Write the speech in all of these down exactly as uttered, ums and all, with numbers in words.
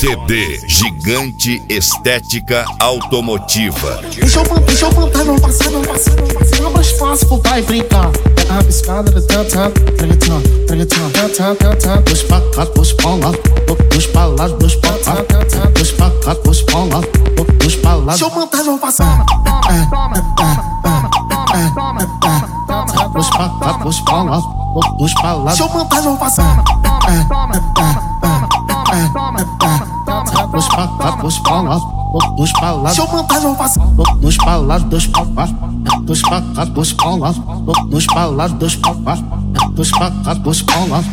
C D Gigante Estética Automotiva. Deixa eu, deixa eu plantar, não passar, não passar, não passar. Não é mais fácil voltar e brincar. Pega a rabiscada, tantã, tragatã, tragatã, tantã, tantã. Dois pra cá, dois pra lá, dois pra lá, dois pra cá, dois pra cá, dois pra lá, dois pra lá. Deixa eu plantar, não passar. Dois pra cá, dois pra lá, dois pra lá. Deixa eu plantar, não passar. Dois pra cá, dois pra lá, dois pra lá. Deixa eu plantar, não passar. Dois pra lá, dois pra cá, dois pra cá, dois pra lá, dois pra lá, dois pra cá, dois pra cá, dois pra lá.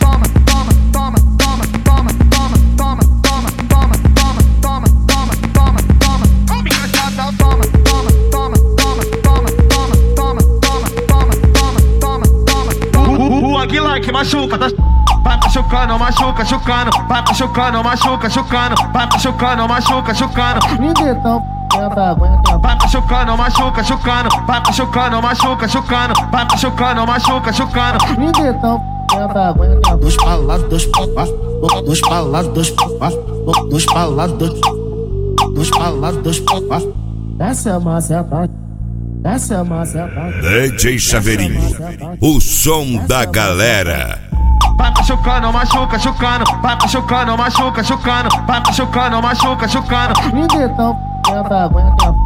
O Aguilar que machuca, tá? Vai machucando, machuca, chucando. Vai machucando, machuca, chucando. Vai machucando, machuca, chucando. Então, aguenta, aguenta. Vai machucando, machuca, chucando. Vai machucando, machuca, chucando. Vai machucando, machuca, chucando. Então, aguenta, aguenta. Dois pra lá, dois pra cá, dois pra lá, dois pra cá, dois pra lá, dois, dois pra lá, dois pra cá. Essa é a massa, essa é a massa. D J Chaveirinho, o som da galera. Vai machucando, machuca, chucando. Vai machucando, machuca, chucando. Vai machucando, machuca, chucando. Então, aguenta, aguenta.